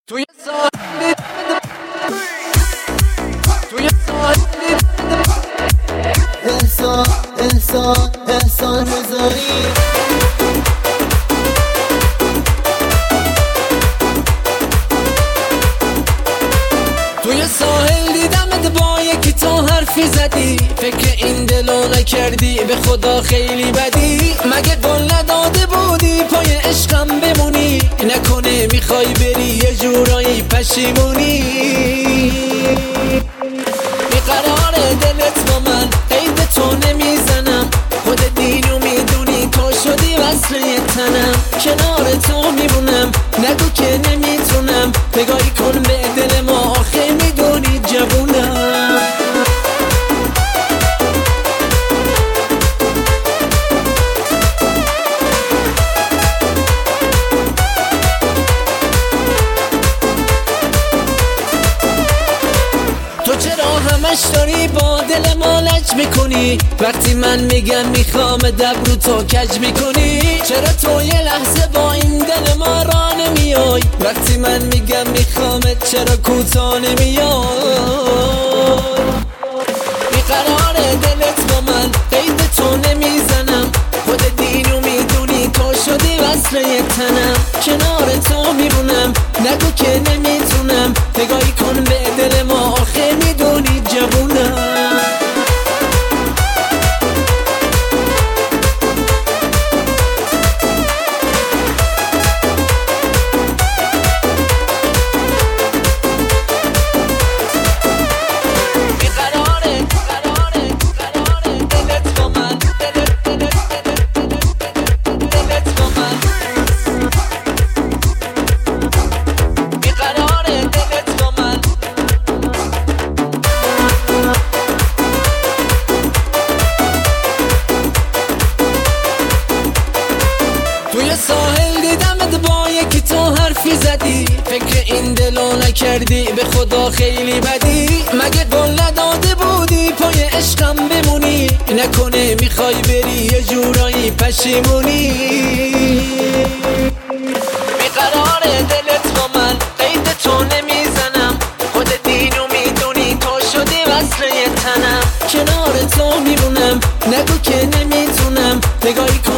توی ساحل توی ساحل احسان رضایی توی ساحل دیدمت با یکی تا حرفی زدی، فکر این دلو نکردی به خدا خیلی بدی. مگه گل نداده بودی پای عشقم بمونی؟ نکنه میخوای بری یه جورایی پشیمونی؟ بیقرار دلت با من عیب تو نمیزنم، خود دینو میدونی تو شدی وصل یه تنم. کنار تو میمونم نگو که نمیتونم، نگاهی کن به دل ما آخه میدونی جوونم. تو چرا همش داری با دل ما لج میکنی؟ وقتی من میگم میخوام دب رو تو کج میکنی؟ چرا تو یه لحظه با این دل ما را نمیای؟ وقتی من میگم میخوامت چرا کوتاه نمیای؟ بیقرار دلت با من قید تو نمیزنم، خود دینو میدونی تو شدی وصل یه تنم. کنار تو میمونم نگو که نمیتونم، نگاهی کن به دل ما آخه میدونی جوونم. توی ساحل دیدمت با یکی تو حرفی زدی، فکر این دلو نکردی به خدا خیلی بدی. مگه گل نداده بودی پای عشقم بمونی؟ نکنه میخوای بری یه جورایی پشیمونی؟ بیقرار دلت با من قید تو نمیزنم، خود دینو میدونی تو شدی وصل یه تنم. کنار تو میمونم نگو که نمیتونم، نگاهی